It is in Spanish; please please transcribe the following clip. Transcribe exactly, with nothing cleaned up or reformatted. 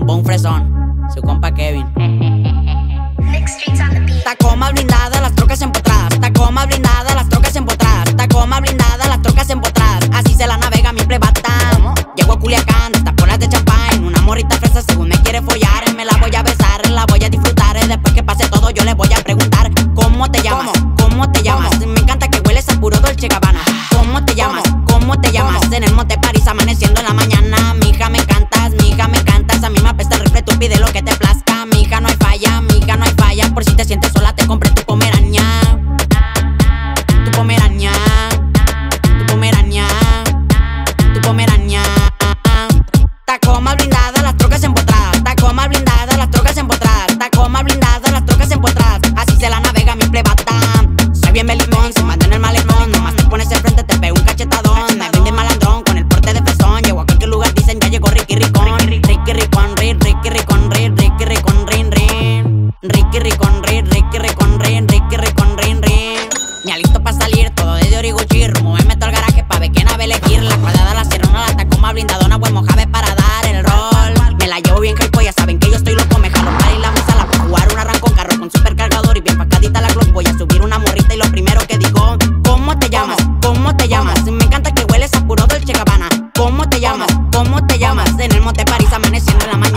bombón fresón, su compa Kevin. Tacoma blindada, las trocas empotradas. Tacoma blindada, las trocas empotradas. Tacoma blindada, las trocas empotradas. Así se la navega mi plebata. Llego a Culiacán, taponas de champán. Una morrita fresa según me quiere follar. Me la voy a besar, la voy a disfrutar. Después que pase todo yo le voy a preguntar: ¿cómo te llamas? ¿Cómo te llamas? Me encanta que hueles a puro Dolce Gabbana. ¿Cómo te llamas? ¿Cómo te llamas? En el Monte París amaneciendo en la mañana. Mija me encantas, mija me encantas. A mí me apesta el rifle, tú pide lo que te plazca. Mija no hay falla, mija no hay falla. Por si te sientes sola te compré tu pomerania. Tu pomerania. Tu pomerania. Tu pomerania. Tacoma blindada, las trocas empotradas. Tacoma blindada, las trocas empotradas. Tacoma blindada, las trocas empotradas. Así se la navega mi plebata. Soy bien belicón, se manda en el malecón. Nomás te pones enfrente, te pego un cachetadón. Me vende malandrón con el porte de fresón. Llego a cualquier lugar, dicen ya llegó Ricky Ricón. Ricky Ricón, Ricky Ricky Ricón, Ricky Ricón, Rin Rin. Ricky Ricón, Ricky Ricón, Rin, Ricky Ricón, Rin Rin. Me alisto pa' salir, todo desde Origuchi. Rumbo me meto al garaje pa' ver qué nave elegir. La cuadrada, la sierrona, la Tacoma blindadona, buen mojave para dar el rol. Me la llevo bien hypo, ya saben que yo estoy loco. Me jalo para ir la mesa, la puedo jugar un arranco. Carro con supercargador y bien pacadita la Glock. Voy a subir una morrita y lo primero que digo: ¿cómo te llamas? ¿Cómo te llamas? Me encanta que hueles a puro Dolce Gabbana. ¿Cómo te llamas? ¿Cómo te llamas? En el Monte París amaneciendo en la mañana.